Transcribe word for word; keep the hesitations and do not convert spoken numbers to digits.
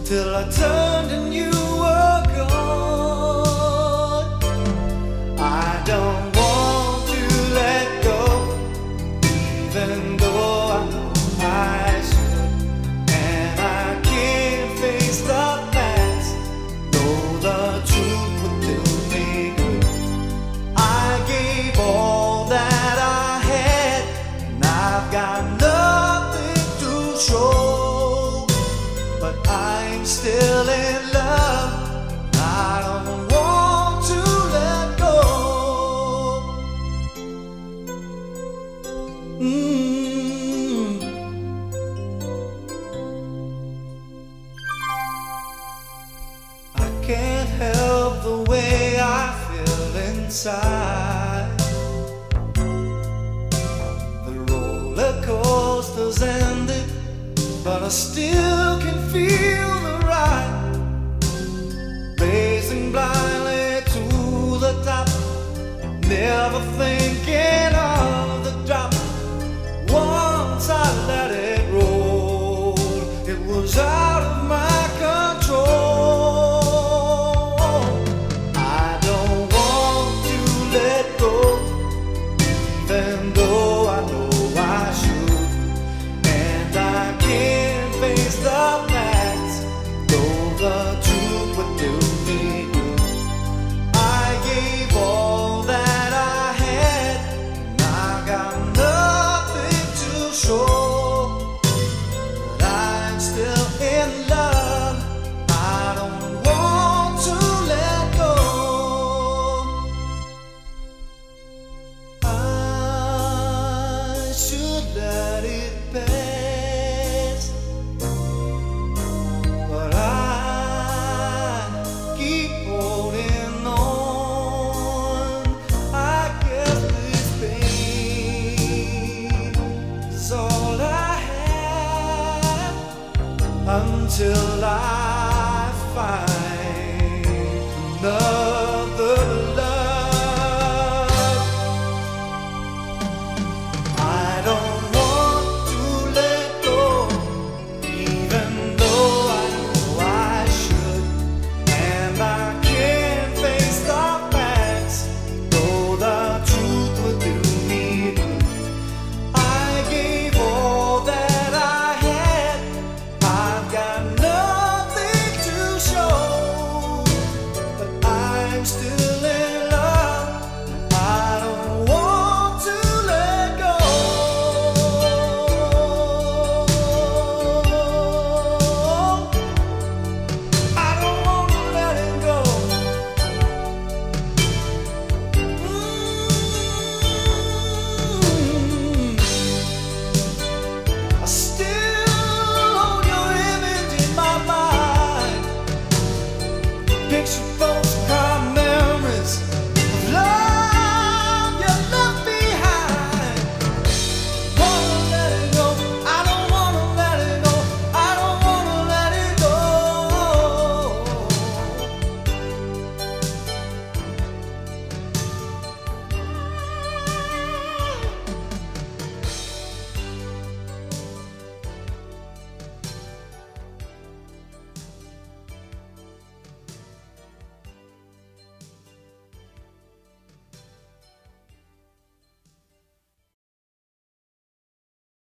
till I turned and you were gone. I don't want to let go, even though I know I should, and I can't face the facts, though the truth would do me good. I gave all that I had, and I've got nothing to show. I'm still in love. I don't want to let go. Mm. I can't help the way I feel inside. The roller coaster's ended, but I still can feel the ride, racing blindly to the top, never thinking of the drop. Once I let it roll, it was out of my control. I don't want to let go, even though I know I should, and I can't face the facts, though the truth would do me good. I gave all that I had, and I got nothing to show, but I'm still in love. I don't want to let go. I should let it pass, but I keep holding on. I guess this pain is all I have until I find